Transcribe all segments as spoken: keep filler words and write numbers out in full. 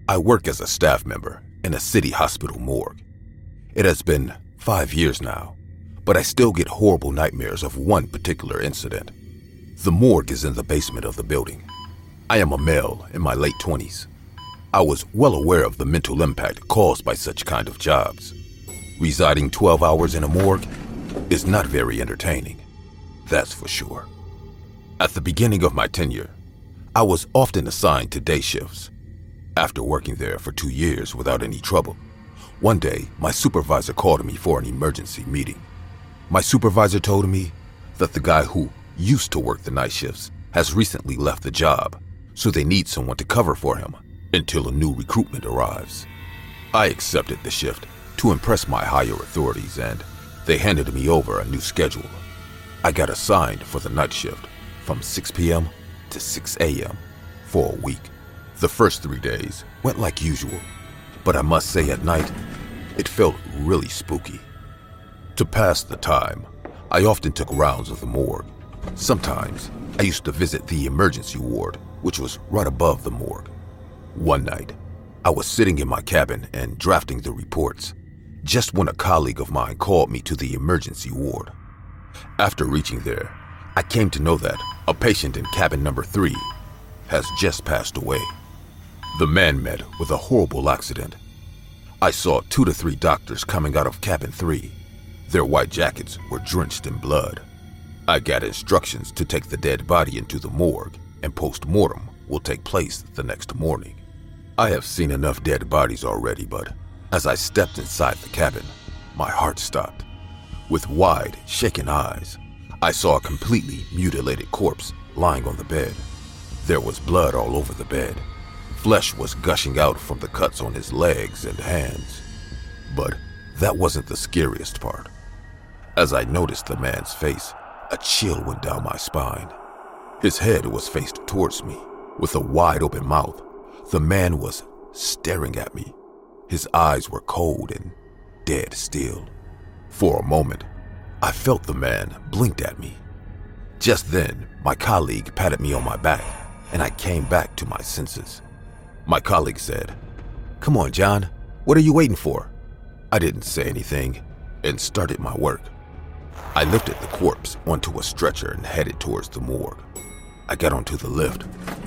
I work as a staff member in a city hospital morgue. It has been five years now, but I still get horrible nightmares of one particular incident. The morgue is in the basement of the building. I am a male in my late twenties. I was well aware of the mental impact caused by such kind of jobs. Residing twelve hours in a morgue is not very entertaining, that's for sure. At the beginning of my tenure, I was often assigned to day shifts. After working there for two years without any trouble, one day my supervisor called me for an emergency meeting. My supervisor told me that the guy who used to work the night shifts has recently left the job, so they need someone to cover for him until a new recruitment arrives. I accepted the shift to impress my higher authorities, and they handed me over a new schedule. I got assigned for the night shift from six p.m. to six a.m. for a week. The first three days went like usual, but I must say at night, it felt really spooky. To pass the time, I often took rounds of the morgue. Sometimes I used to visit the emergency ward, which was right above the morgue. One night, I was sitting in my cabin and drafting the reports, just when a colleague of mine called me to the emergency ward. After reaching there, I came to know that a patient in cabin number three has just passed away. The man met with a horrible accident. I saw two to three doctors coming out of cabin three. Their white jackets were drenched in blood. I got instructions to take the dead body into the morgue, and post-mortem will take place the next morning. I have seen enough dead bodies already, but as I stepped inside the cabin, my heart stopped. With wide, shaken eyes, I saw a completely mutilated corpse lying on the bed. There was blood all over the bed. Flesh was gushing out from the cuts on his legs and hands. But that wasn't the scariest part. As I noticed the man's face, a chill went down my spine. His head was faced towards me. With a wide open mouth, the man was staring at me. His eyes were cold and dead still. For a moment, I felt the man blinked at me. Just then, my colleague patted me on my back, and I came back to my senses. My colleague said, "Come on, John, what are you waiting for?" I didn't say anything and started my work. I lifted the corpse onto a stretcher and headed towards the morgue. I got onto the lift.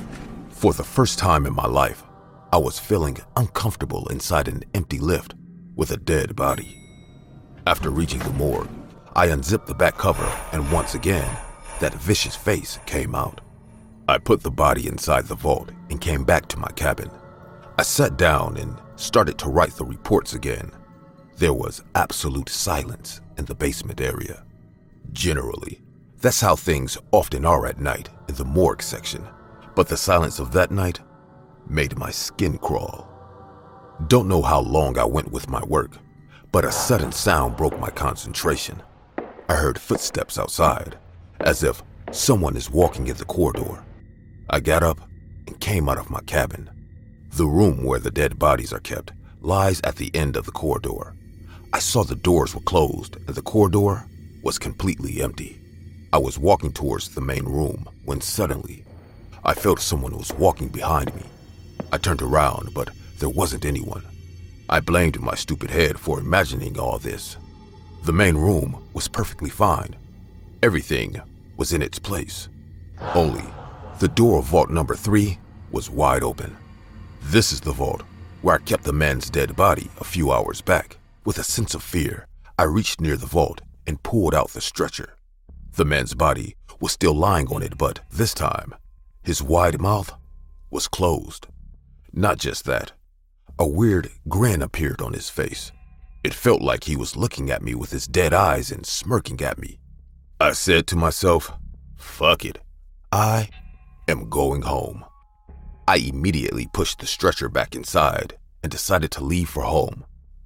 For the first time in my life, I was feeling uncomfortable inside an empty lift with a dead body. After reaching the morgue, I unzipped the back cover, and once again, that vicious face came out. I put the body inside the vault and came back to my cabin. I sat down and started to write the reports again. There was absolute silence in the basement area. Generally, that's how things often are at night in the morgue section, but the silence of that night made my skin crawl. Don't know how long I went with my work, but a sudden sound broke my concentration. I heard footsteps outside, as if someone is walking in the corridor. I got up and came out of my cabin. The room where the dead bodies are kept lies at the end of the corridor. I saw the doors were closed and the corridor was completely empty. I was walking towards the main room when suddenly I felt someone was walking behind me. I turned around, but there wasn't anyone. I blamed my stupid head for imagining all this. The main room was perfectly fine. Everything was in its place. Only the door of vault number three was wide open. This is the vault where I kept the man's dead body a few hours back. With a sense of fear, I reached near the vault and pulled out the stretcher. The man's body was still lying on it, but this time, his wide mouth was closed. Not just that, a weird grin appeared on his face. It felt like he was looking at me with his dead eyes and smirking at me. I said to myself, fuck it, I am going home. I immediately pushed the stretcher back inside and decided to leave for home.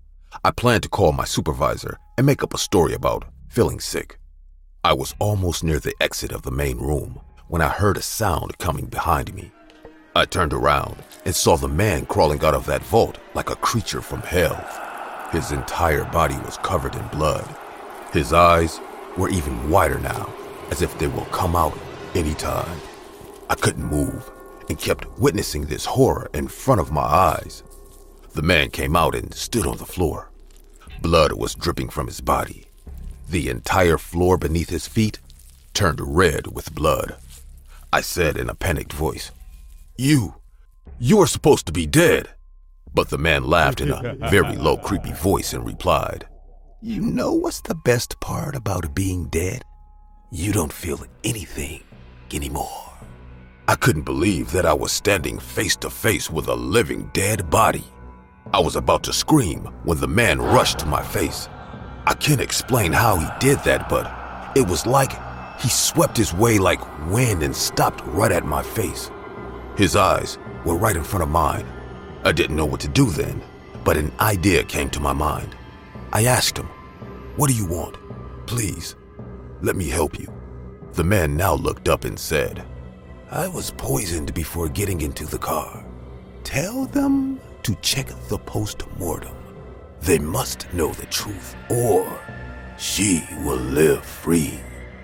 I planned to call my supervisor and make up a story about feeling sick. I was almost near the exit of the main room when I heard a sound coming behind me. I turned around and saw the man crawling out of that vault like a creature from hell. His entire body was covered in blood. His eyes were even wider now, as if they will come out anytime. I couldn't move, and kept witnessing this horror in front of my eyes. The man came out and stood on the floor. Blood was dripping from his body. The entire floor beneath his feet turned red with blood. I said in a panicked voice, You, you are supposed to be dead. But the man laughed in a very low, creepy voice and replied, You know what's the best part about being dead? You don't feel anything anymore. I couldn't believe that I was standing face to face with a living dead body. I was about to scream when the man rushed to my face. I can't explain how he did that, but it was like he swept his way like wind and stopped right at my face. His eyes were right in front of mine. I didn't know what to do then, but an idea came to my mind. I asked him, What do you want? Please, let me help you. The man now looked up and said, I was poisoned before getting into the car. Tell them to check the post-mortem. They must know the truth, or she will live free.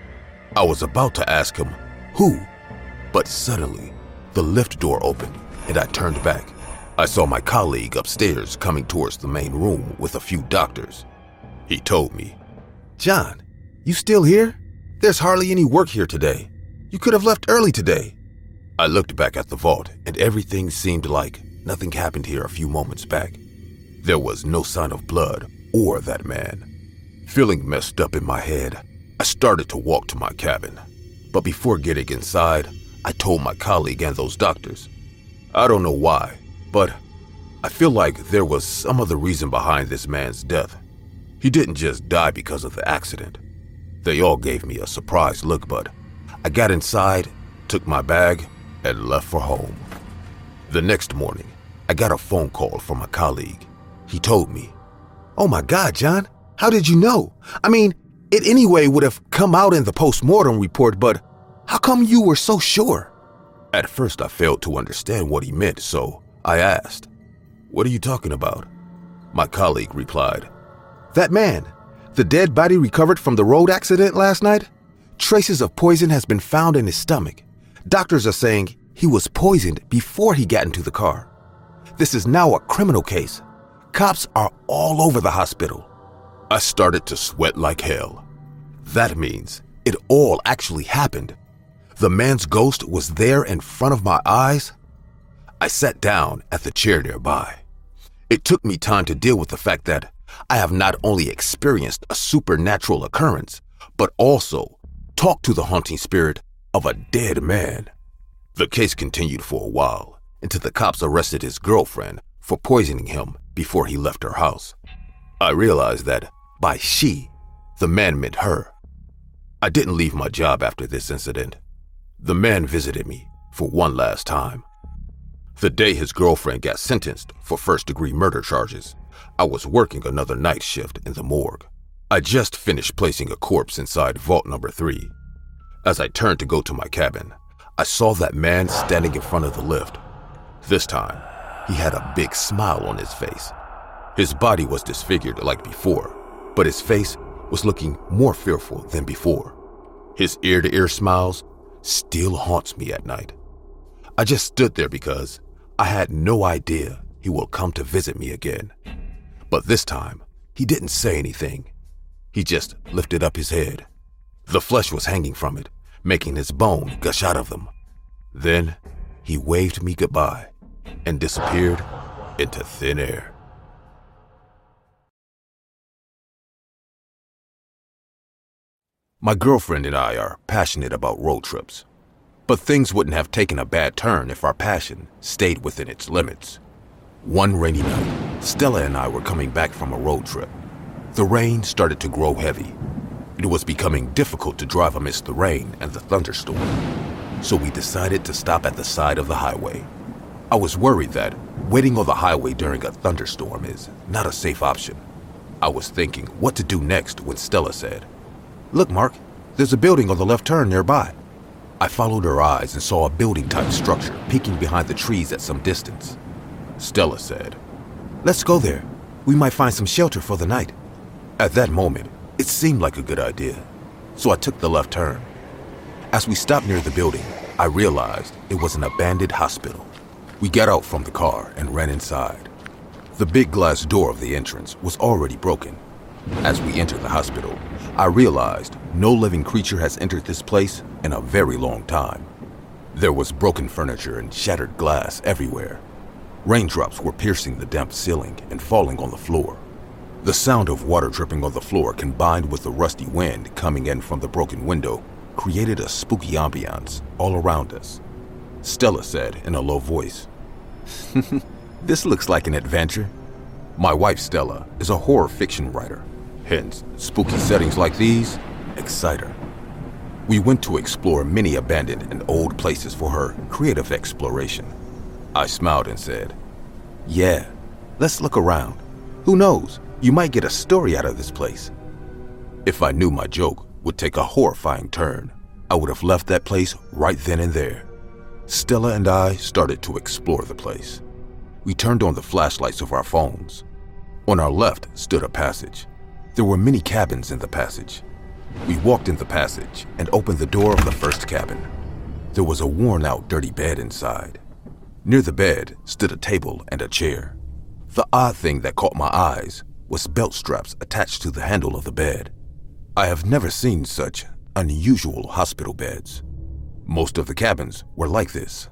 I was about to ask him, who? But suddenly, the lift door opened, and I turned back. I saw my colleague upstairs coming towards the main room with a few doctors. He told me, John, you still here? There's hardly any work here today. You could have left early today. I looked back at the vault, and everything seemed like nothing happened here a few moments back. There was no sign of blood or that man. Feeling messed up in my head, I started to walk to my cabin. But before getting inside, I told my colleague and those doctors. I don't know why, but I feel like there was some other reason behind this man's death. He didn't just die because of the accident. They all gave me a surprised look, but I got inside, took my bag, and left for home. The next morning, I got a phone call from a colleague. He told me, Oh my God, John, how did you know? I mean, it anyway would have come out in the post-mortem report, but how come you were so sure? At first, I failed to understand what he meant, so I asked, What are you talking about? My colleague replied, That man, the dead body recovered from the road accident last night? Traces of poison has been found in his stomach. Doctors are saying he was poisoned before he got into the car. This is now a criminal case. Cops are all over the hospital. I started to sweat like hell. That means it all actually happened. The man's ghost was there in front of my eyes. I sat down at the chair nearby. It took me time to deal with the fact that I have not only experienced a supernatural occurrence, but also talked to the haunting spirit of a dead man. The case continued for a while until the cops arrested his girlfriend for poisoning him before he left her house. I realized that by she, the man meant her. I didn't leave my job after this incident. The man visited me for one last time. The day his girlfriend got sentenced for first-degree murder charges, I was working another night shift in the morgue. I just finished placing a corpse inside vault number three. As I turned to go to my cabin, I saw that man standing in front of the lift. This time, he had a big smile on his face. His body was disfigured like before, but his face was looking more fearful than before. His ear-to-ear smiles still haunts me at night. I just stood there because I had no idea he will come to visit me again. But this time, he didn't say anything. He just lifted up his head. The flesh was hanging from it, making his bone gush out of them. Then he waved me goodbye and disappeared into thin air. My girlfriend and I are passionate about road trips, but things wouldn't have taken a bad turn if our passion stayed within its limits. One rainy night, Stella and I were coming back from a road trip. The rain started to grow heavy. It was becoming difficult to drive amidst the rain and the thunderstorm, so we decided to stop at the side of the highway. I was worried that waiting on the highway during a thunderstorm is not a safe option. I was thinking what to do next when Stella said, "Look, Mark, there's a building on the left turn nearby." I followed her eyes and saw a building-type structure peeking behind the trees at some distance. Stella said, "Let's go there. We might find some shelter for the night." At that moment, it seemed like a good idea, so I took the left turn. As we stopped near the building, I realized it was an abandoned hospital. We got out from the car and ran inside. The big glass door of the entrance was already broken. As we entered the hospital, I realized no living creature has entered this place in a very long time. There was broken furniture and shattered glass everywhere. Raindrops were piercing the damp ceiling and falling on the floor. The sound of water dripping on the floor combined with the rusty wind coming in from the broken window created a spooky ambiance all around us. Stella said in a low voice, "This looks like an adventure." My wife Stella is a horror fiction writer. Hence, spooky settings like these excite her. We went to explore many abandoned and old places for her creative exploration. I smiled and said, "Yeah, let's look around. Who knows, you might get a story out of this place." If I knew my joke would take a horrifying turn, I would have left that place right then and there. Stella and I started to explore the place. We turned on the flashlights of our phones. On our left stood a passage. There were many cabins in the passage. We walked in the passage and opened the door of the first cabin. There was a worn-out, dirty bed inside. Near the bed stood a table and a chair. The odd thing that caught my eyes was belt straps attached to the handle of the bed. I have never seen such unusual hospital beds. Most of the cabins were like this.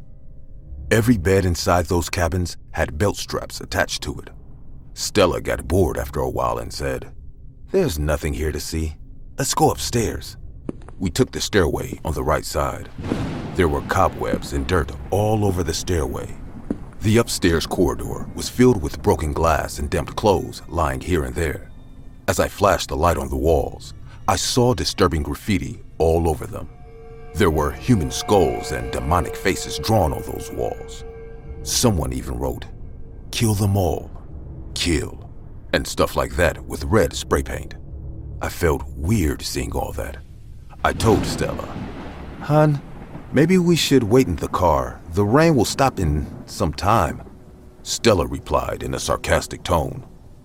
Every bed inside those cabins had belt straps attached to it. Stella got bored after a while and said, "There's nothing here to see. Let's go upstairs." We took the stairway on the right side. There were cobwebs and dirt all over the stairway. The upstairs corridor was filled with broken glass and damp clothes lying here and there. As I flashed the light on the walls, I saw disturbing graffiti all over them. There were human skulls and demonic faces drawn on those walls. Someone even wrote, "Kill them all, kill," and stuff like that with red spray paint. I felt weird seeing all that. I told Stella, "Hun, maybe we should wait in the car. The rain will stop in some time." Stella replied in a sarcastic tone,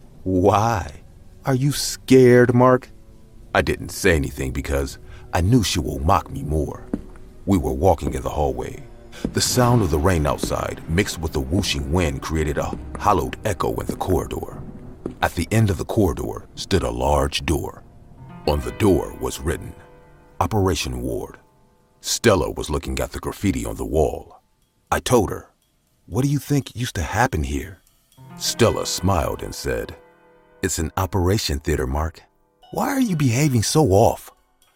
"Why? Are you scared, Mark?" I didn't say anything because I knew she will mock me more. We were walking in the hallway. The sound of the rain outside mixed with the whooshing wind created a hollowed echo in the corridor. At the end of the corridor stood a large door. On the door was written, "Operation Ward." Stella was looking at the graffiti on the wall. I told her, "What do you think used to happen here?" Stella smiled and said, "It's an operation theater, Mark. Why are you behaving so off?"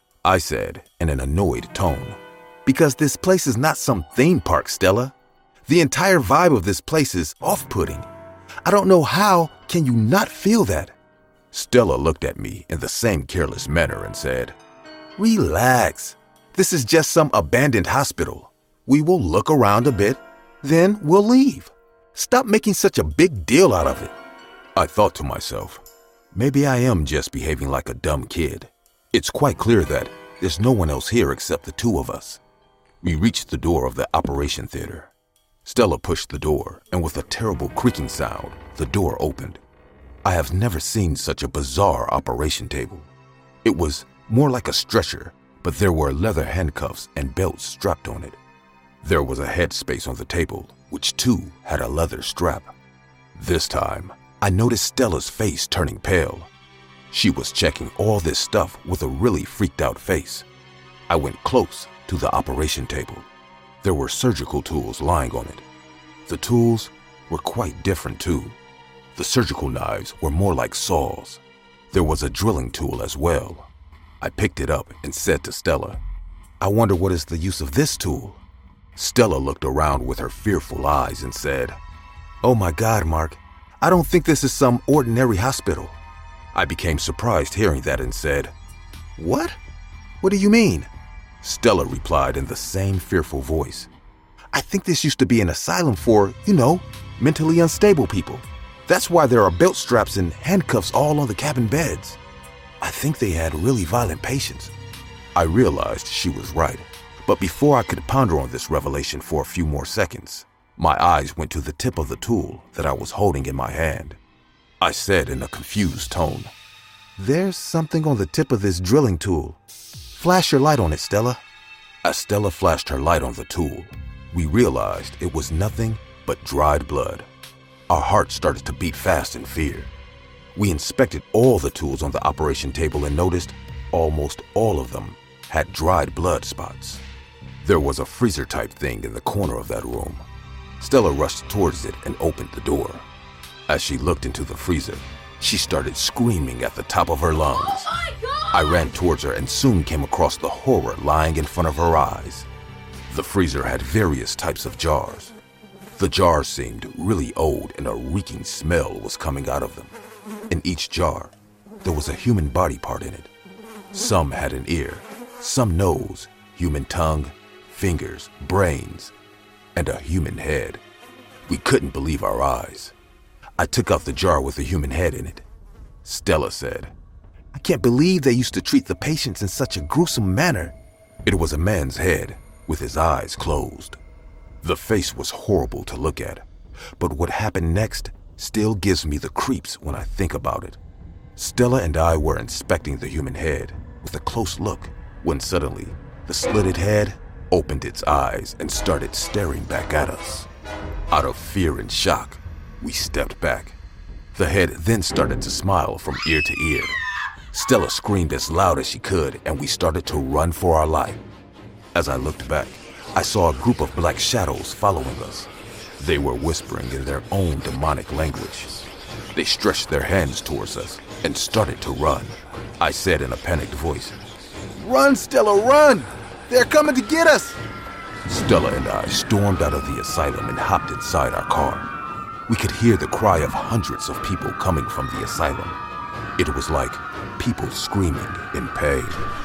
I said in an annoyed tone, "Because this place is not some theme park, Stella. The entire vibe of this place is off-putting. I don't know how can you not feel that?" Stella looked at me in the same careless manner and said, "Relax. This is just some abandoned hospital. We will look around a bit, then we'll leave. Stop making such a big deal out of it." I thought to myself, maybe I am just behaving like a dumb kid. It's quite clear that there's no one else here except the two of us. We reached the door of the operation theater. Stella pushed the door, and with a terrible creaking sound, the door opened. I have never seen such a bizarre operation table. It was more like a stretcher, but there were leather handcuffs and belts strapped on it. There was a headspace on the table, which too had a leather strap. This time, I noticed Stella's face turning pale. She was checking all this stuff with a really freaked out face. I went close to the operation table. There were surgical tools lying on it. The tools were quite different too. The surgical knives were more like saws. There was a drilling tool as well. I picked it up and said to Stella, "I wonder what is the use of this tool?" Stella looked around with her fearful eyes and said, "Oh my God, Mark, I don't think this is some ordinary hospital." I became surprised hearing that and said, "What? What do you mean?" Stella replied in the same fearful voice, "I think this used to be an asylum for, you know, mentally unstable people. That's why there are belt straps and handcuffs all on the cabin beds. I think they had really violent patients." I realized she was right, but before I could ponder on this revelation for a few more seconds, my eyes went to the tip of the tool that I was holding in my hand. I said in a confused tone, "There's something on the tip of this drilling tool. Flash your light on it, Stella." As Stella flashed her light on the tool, we realized it was nothing but dried blood. Our hearts started to beat fast in fear. We inspected all the tools on the operation table and noticed almost all of them had dried blood spots. There was a freezer-type thing in the corner of that room. Stella rushed towards it and opened the door. As she looked into the freezer, she started screaming at the top of her lungs. Oh my God! I ran towards her and soon came across the horror lying in front of her eyes. The freezer had various types of jars. The jars seemed really old and a reeking smell was coming out of them. In each jar, there was a human body part in it. Some had an ear, some nose, human tongue, fingers, brains, and a human head. We couldn't believe our eyes. I took out the jar with the human head in it. Stella said, "I can't believe they used to treat the patients in such a gruesome manner." It was a man's head with his eyes closed. The face was horrible to look at, but what happened next still gives me the creeps when I think about it. Stella and I were inspecting the human head with a close look when suddenly the slitted head opened its eyes and started staring back at us. Out of fear and shock, we stepped back. The head then started to smile from ear to ear. Stella screamed as loud as she could and we started to run for our life. As I looked back, I saw a group of black shadows following us. They were whispering in their own demonic language. They stretched their hands towards us and started to run. I said in a panicked voice, "Run, Stella, run! They're coming to get us!" Stella and I stormed out of the asylum and hopped inside our car. We could hear the cry of hundreds of people coming from the asylum. It was like people screaming in pain.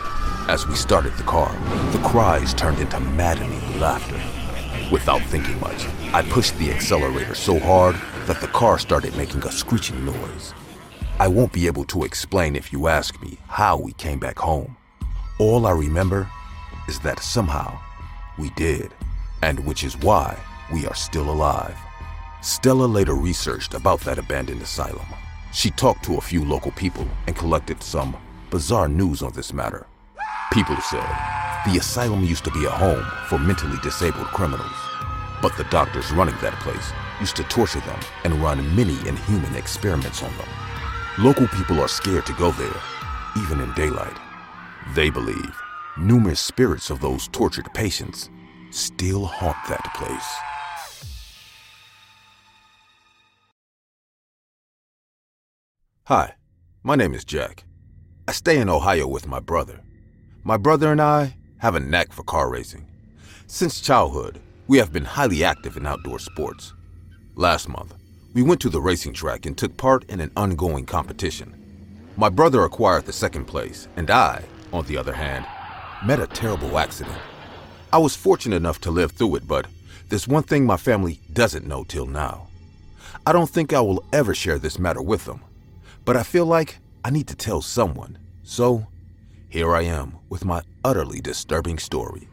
As we started the car, the cries turned into maddening laughter. Without thinking much, I pushed the accelerator so hard that the car started making a screeching noise. I won't be able to explain if you ask me how we came back home. All I remember is that somehow we did, and which is why we are still alive. Stella later researched about that abandoned asylum. She talked to a few local people and collected some bizarre news on this matter. People said the asylum used to be a home for mentally disabled criminals, but the doctors running that place used to torture them and run many inhuman experiments on them. Local people are scared to go there, even in daylight. They believe numerous spirits of those tortured patients still haunt that place. Hi, my name is Jack. I stay in Ohio with my brother. My brother and I have a knack for car racing. Since childhood, we have been highly active in outdoor sports. Last month, we went to the racing track and took part in an ongoing competition. My brother acquired the second place, and I, on the other hand, met a terrible accident. I was fortunate enough to live through it, but there's one thing my family doesn't know till now. I don't think I will ever share this matter with them, but I feel like I need to tell someone, so here I am with my utterly disturbing story.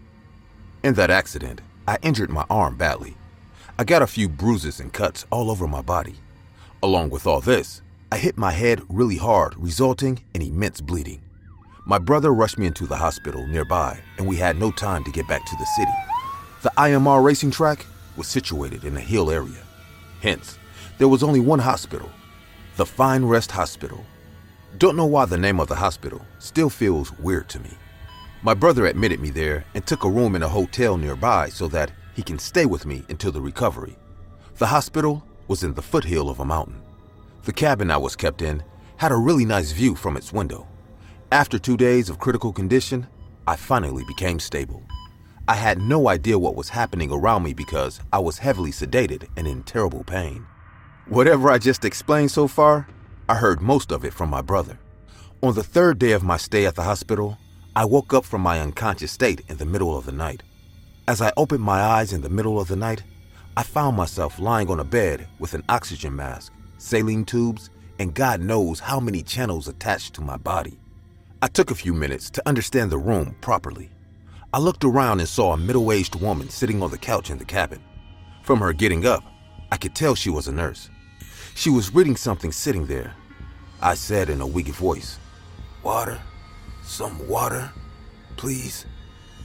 In that accident, I injured my arm badly. I got a few bruises and cuts all over my body. Along with all this, I hit my head really hard, resulting in immense bleeding. My brother rushed me into the hospital nearby, and we had no time to get back to the city. The I M R racing track was situated in a hill area. Hence, there was only one hospital, the Fine Rest Hospital. Don't know why the name of the hospital still feels weird to me. My brother admitted me there and took a room in a hotel nearby so that he can stay with me until the recovery. The hospital was in the foothill of a mountain. The cabin I was kept in had a really nice view from its window. After two days of critical condition, I finally became stable. I had no idea what was happening around me because I was heavily sedated and in terrible pain. Whatever I just explained so far, I heard most of it from my brother. On the third day of my stay at the hospital, I woke up from my unconscious state in the middle of the night. As I opened my eyes in the middle of the night, I found myself lying on a bed with an oxygen mask, saline tubes, and God knows how many channels attached to my body. I took a few minutes to understand the room properly. I looked around and saw a middle-aged woman sitting on the couch in the cabin. From her getting up, I could tell she was a nurse. She was reading something sitting there. I said in a weak voice, "Water, some water, please."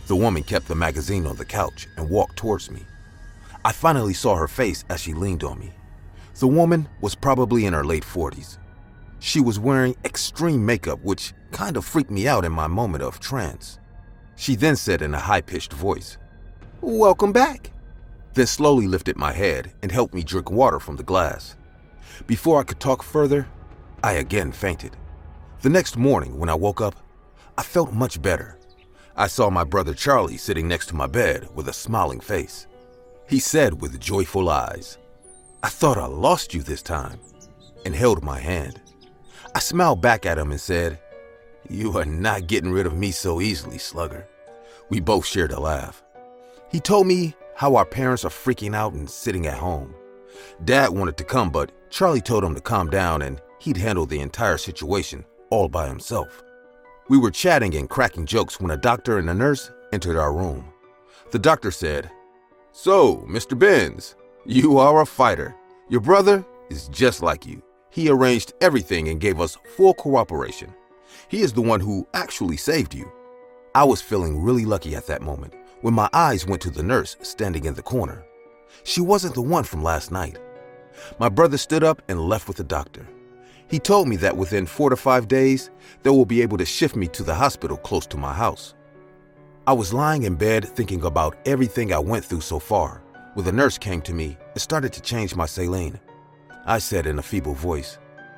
The woman kept the magazine on the couch and walked towards me. I finally saw her face as she leaned on me. The woman was probably in her late forties. She was wearing extreme makeup, which kind of freaked me out in my moment of trance. She then said in a high-pitched voice, "Welcome back," then slowly lifted my head and helped me drink water from the glass. Before I could talk further, I again fainted. The next morning when I woke up, I felt much better. I saw my brother Charlie sitting next to my bed with a smiling face. He said with joyful eyes, "I thought I lost you this time," and held my hand. I smiled back at him and said, "You are not getting rid of me so easily, Slugger." We both shared a laugh. He told me how our parents are freaking out and sitting at home. Dad wanted to come, but Charlie told him to calm down and he'd handle the entire situation all by himself. We were chatting and cracking jokes when a doctor and a nurse entered our room. The doctor said, "So, Mister Benz, you are a fighter. Your brother is just like you. He arranged everything and gave us full cooperation. He is the one who actually saved you." I was feeling really lucky at that moment when my eyes went to the nurse standing in the corner. She wasn't the one from last night. My brother stood up and left with the doctor. He told me that within four to five days, they will be able to shift me to the hospital close to my house. I was lying in bed thinking about everything I went through so far when the nurse came to me and started to change my saline. I said in a feeble voice,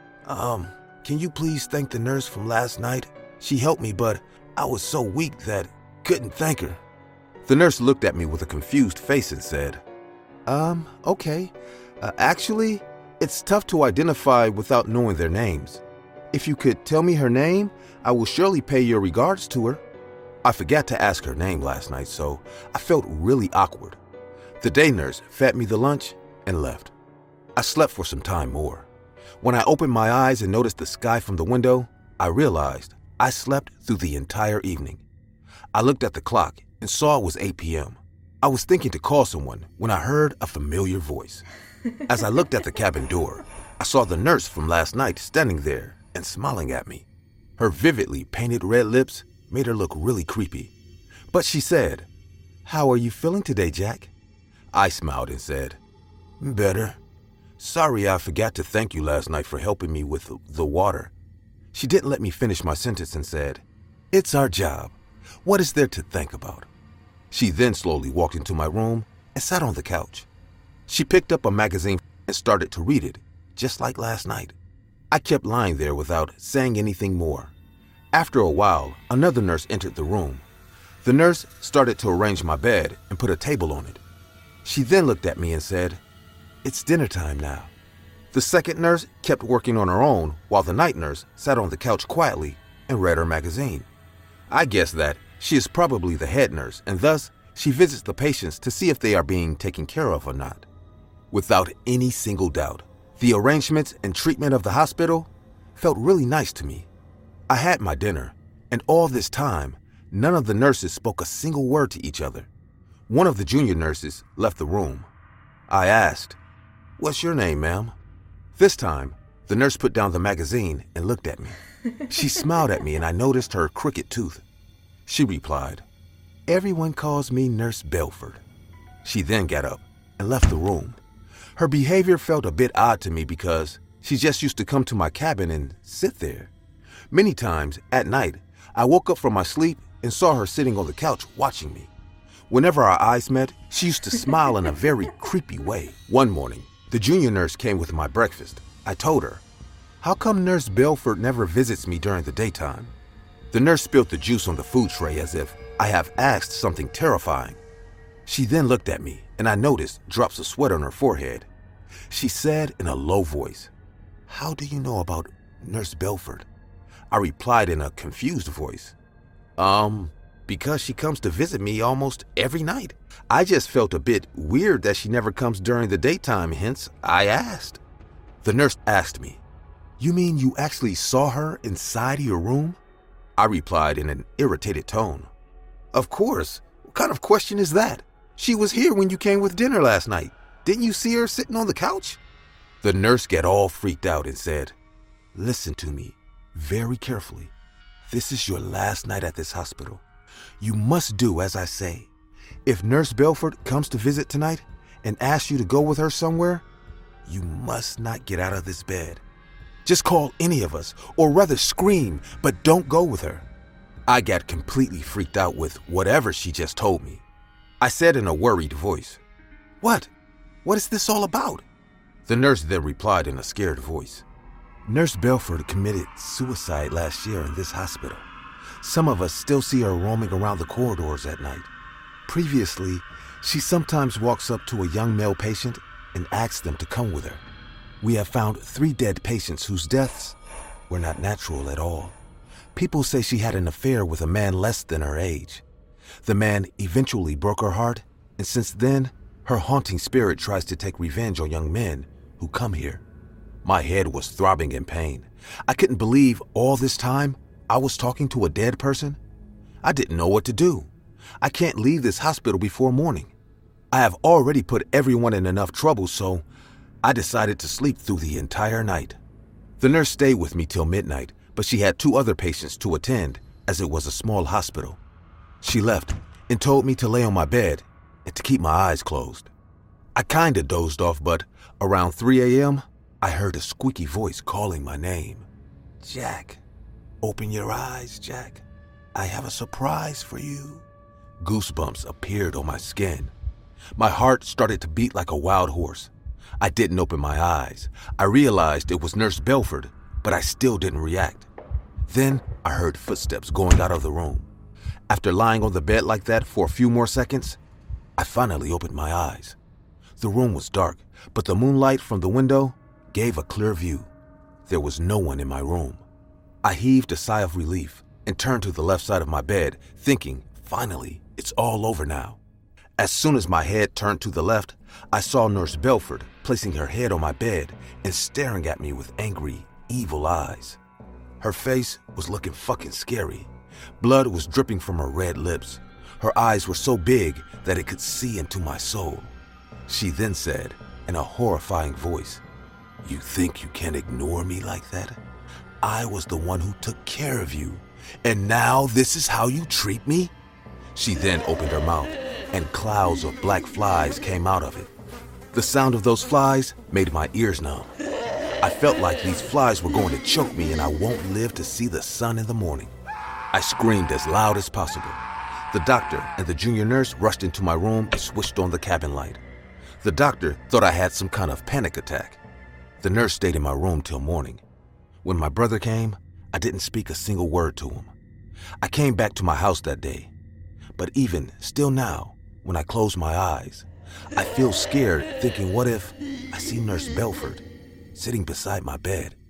Um, can you please thank the nurse from last night? She helped me, but I was so weak that couldn't thank her." The nurse looked at me with a confused face and said, Um, okay. Uh, actually, it's tough to identify without knowing their names. If you could tell me her name, I will surely pay your regards to her. I forgot to ask her name last night, so I felt really awkward. The day nurse fed me the lunch and left. I slept for some time more. When I opened my eyes and noticed the sky from the window, I realized I slept through the entire evening. I looked at the clock and saw it was eight p.m. I was thinking to call someone when I heard a familiar voice. As I looked at the cabin door, I saw the nurse from last night standing there and smiling at me. Her vividly painted red lips made her look really creepy. But she said, "How are you feeling today, Jack?" I smiled and said, "Better. Sorry I forgot to thank you last night for helping me with the water." She didn't let me finish my sentence and said, "It's our job. What is there to think about?" She then slowly walked into my room and sat on the couch. She picked up a magazine and started to read it, just like last night. I kept lying there without saying anything more. After a while, another nurse entered the room. The nurse started to arrange my bed and put a table on it. She then looked at me and said, "It's dinner time now." The second nurse kept working on her own while the night nurse sat on the couch quietly and read her magazine. I guess that she is probably the head nurse and thus she visits the patients to see if they are being taken care of or not. Without any single doubt, the arrangements and treatment of the hospital felt really nice to me. I had my dinner, and all this time, none of the nurses spoke a single word to each other. One of the junior nurses left the room. I asked, "What's your name, ma'am?" This time, the nurse put down the magazine and looked at me. She smiled at me and I noticed her crooked tooth. She replied, "Everyone calls me Nurse Belford." She then got up and left the room. Her behavior felt a bit odd to me because she just used to come to my cabin and sit there. Many times at night, I woke up from my sleep and saw her sitting on the couch watching me. Whenever our eyes met, she used to smile in a very creepy way. One morning, the junior nurse came with my breakfast. I told her, "How come Nurse Belford never visits me during the daytime?" The nurse spilled the juice on the food tray as if I have asked something terrifying. She then looked at me and I noticed drops of sweat on her forehead. She said in a low voice, "How do you know about Nurse Belford?" I replied in a confused voice, Um, because she comes to visit me almost every night. I just felt a bit weird that she never comes during the daytime, hence I asked." The nurse asked me, "You mean you actually saw her inside your room?" I replied in an irritated tone, "Of course. What kind of question is that? She was here when you came with dinner last night. Didn't you see her sitting on the couch?" The nurse got all freaked out and said, "Listen to me very carefully. This is your last night at this hospital. You must do as I say. If Nurse Belford comes to visit tonight and asks you to go with her somewhere, you must not get out of this bed. Just call any of us, or rather scream, but don't go with her. I got completely freaked out with whatever she just told me. I said in a worried voice, "What? What is this all about?" The nurse then replied in a scared voice, "Nurse Belford committed suicide last year in this hospital. Some of us still see her roaming around the corridors at night. Previously, she sometimes walks up to a young male patient and asks them to come with her. We have found three dead patients whose deaths were not natural at all. People say she had an affair with a man less than her age. The man eventually broke her heart, and since then, her haunting spirit tries to take revenge on young men who come here." My head was throbbing in pain. I couldn't believe all this time I was talking to a dead person. I didn't know what to do. I can't leave this hospital before morning. I have already put everyone in enough trouble, so I decided to sleep through the entire night. The nurse stayed with me till midnight, but she had two other patients to attend as it was a small hospital. She left and told me to lay on my bed and to keep my eyes closed. I kinda dozed off, but around three a.m., I heard a squeaky voice calling my name. "Jack, open your eyes, Jack. I have a surprise for you." Goosebumps appeared on my skin. My heart started to beat like a wild horse. I didn't open my eyes. I realized it was Nurse Belford, but I still didn't react. Then I heard footsteps going out of the room. After lying on the bed like that for a few more seconds, I finally opened my eyes. The room was dark, but the moonlight from the window gave a clear view. There was no one in my room. I heaved a sigh of relief and turned to the left side of my bed, thinking, finally, it's all over now. As soon as my head turned to the left, I saw Nurse Belford placing her head on my bed and staring at me with angry, evil eyes. Her face was looking fucking scary. Blood was dripping from her red lips. Her eyes were so big that it could see into my soul. She then said, in a horrifying voice, "You think you can ignore me like that? I was the one who took care of you, and now this is how you treat me?" She then opened her mouth, and clouds of black flies came out of it. The sound of those flies made my ears numb. I felt like these flies were going to choke me and I won't live to see the sun in the morning. I screamed as loud as possible. The doctor and the junior nurse rushed into my room and switched on the cabin light. The doctor thought I had some kind of panic attack. The nurse stayed in my room till morning. When my brother came, I didn't speak a single word to him. I came back to my house that day. But even still now, when I close my eyes, I feel scared thinking, what if I see Nurse Belford sitting beside my bed?